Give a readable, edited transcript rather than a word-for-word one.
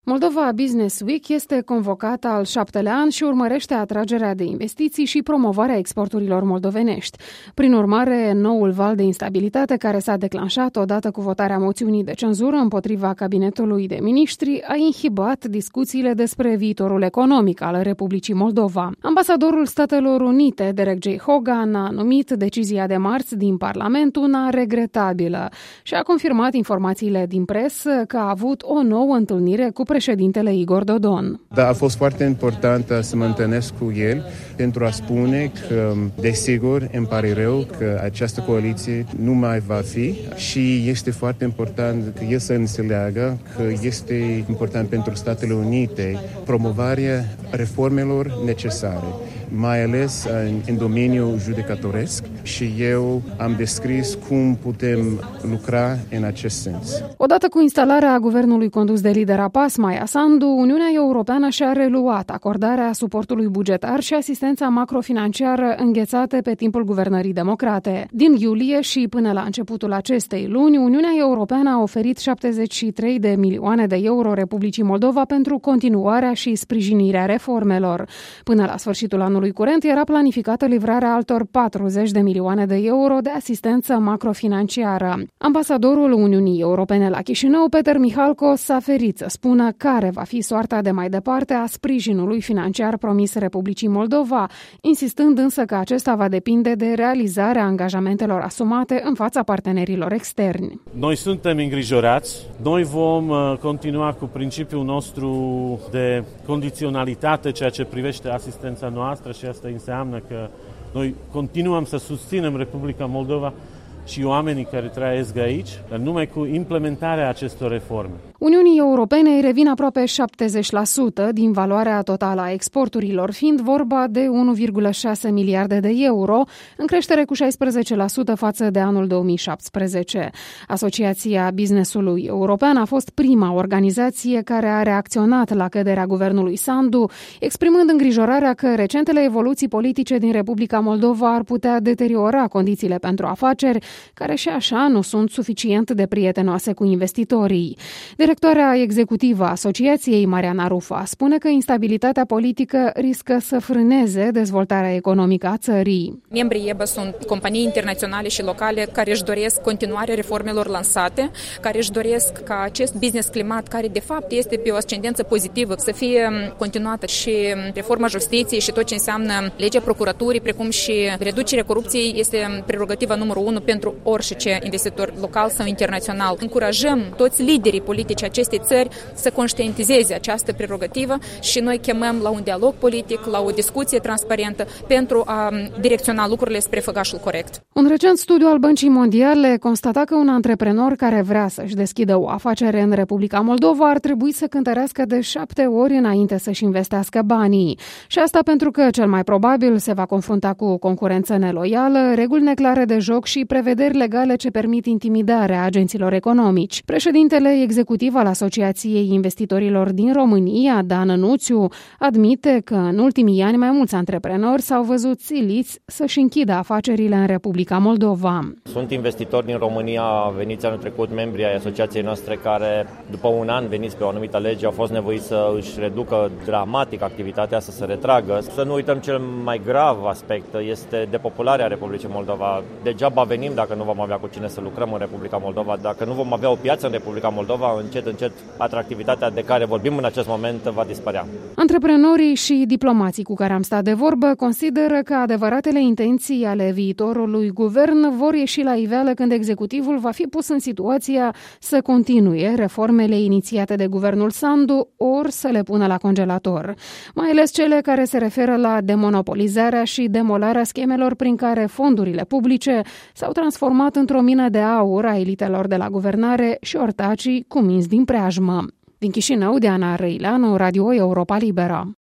Moldova Business Week este convocat al 7-lea an și urmărește atragerea de investiții și promovarea exporturilor moldovenești. Prin urmare, noul val de instabilitate care s-a declanșat odată cu votarea moțiunii de cenzură împotriva cabinetului de miniștri a inhibat discuțiile despre viitorul economic al Republicii Moldova. Ambasadorul Statelor Unite, Derek J. Hogan, a numit decizia de marți din Parlament una regretabilă și a confirmat informațiile din presă că a avut o nouă întâlnire cu președintele Igor Dodon. Da, a fost foarte important să mă întâlnesc cu el pentru a spune că, desigur, îmi pare rău că această coaliție nu mai va fi și este foarte important că el să înțeleagă că este important pentru Statele Unite promovarea reformelor necesare, mai ales în domeniul judecatoresc, și eu am descris cum putem lucra în acest sens. Odată cu instalarea guvernului condus de lidera PAS, Maia Sandu, Uniunea Europeană și-a reluat acordarea suportului bugetar și asistența macrofinanciară înghețate pe timpul guvernării democrate. Din iulie și până la începutul acestei luni, Uniunea Europeană a oferit 73 de milioane de euro Republicii Moldova pentru continuarea și sprijinirea reformelor. Până la sfârșitul anului curent era planificată livrarea altor 40 de milioane de euro de asistență macrofinanciară. Ambasadorul Uniunii Europene la Chișinău, Peter Mihalko, s-a ferit să spună care va fi soarta de mai departe a sprijinului financiar promis Republicii Moldova, insistând însă că acesta va depinde de realizarea angajamentelor asumate în fața partenerilor externi. Noi suntem îngrijorați. Noi vom continua cu principiul nostru de condiționalitate, ceea ce privește asistența noastră, și asta înseamnă că noi continuăm să susținem Republica Moldova și oamenii care trăiesc aici, dar numai cu implementarea acestor reforme. Uniunii Europene îi revin aproape 70% din valoarea totală a exporturilor, fiind vorba de 1,6 miliarde de euro, în creștere cu 16% față de anul 2017. Asociația Business-ului European a fost prima organizație care a reacționat la căderea guvernului Sandu, exprimând îngrijorarea că recentele evoluții politice din Republica Moldova ar putea deteriora condițiile pentru afaceri, care și așa nu sunt suficient de prietenoase cu investitorii. Directoarea executivă a asociației, Mariana Rufa, spune că instabilitatea politică riscă să frâneze dezvoltarea economică a țării. Membrii EBA sunt companii internaționale și locale care își doresc continuarea reformelor lansate, care își doresc ca acest business climat, care de fapt este pe o ascendență pozitivă, să fie continuată, și reforma justiției și tot ce înseamnă legea procuraturii, precum și reducerea corupției, este prerogativa numărul 1 pentru orice investitor local sau internațional. Încurajăm toți liderii politici acestei țări să conștientizeze această prerogativă și noi chemăm la un dialog politic, la o discuție transparentă pentru a direcționa lucrurile spre făgașul corect. Un recent studiu al Băncii Mondiale constata că un antreprenor care vrea să-și deschidă o afacere în Republica Moldova ar trebui să cântărească de 7 ori înainte să-și investească banii. Și asta pentru că cel mai probabil se va confrunta cu concurență neloială, reguli neclare de joc și prevederi legale ce permit intimidarea agenților economici. Președintele executiv al Asociației Investitorilor din România, Dan Nuțiu, admite că în ultimii ani mai mulți antreprenori s-au văzut siliți să-și închidă afacerile în Republica Moldova. Sunt investitori din România veniți anul trecut, membri ai asociației noastre, care după un an veniți pe o anumită lege au fost nevoiți să își reducă dramatic activitatea, să se retragă. Să nu uităm cel mai grav aspect, este depopularea Republicii Moldova. Degeaba venim dacă nu vom avea cu cine să lucrăm în Republica Moldova, dacă nu vom avea o piață în Republica Moldova, încet atractivitatea de care vorbim în acest moment va dispărea. Antreprenorii și diplomații cu care am stat de vorbă consideră că adevăratele intenții ale viitorului guvern vor ieși la iveală când executivul va fi pus în situația să continue reformele inițiate de guvernul Sandu ori să le pună la congelator. Mai ales cele care se referă la demonopolizarea și demolarea schemelor prin care fondurile publice s-au transformat într-o mină de aur a elitelor de la guvernare și ortacii cu minți din preajmă. Din Chișinău, Diana Răileanu, Radio Europa Liberă.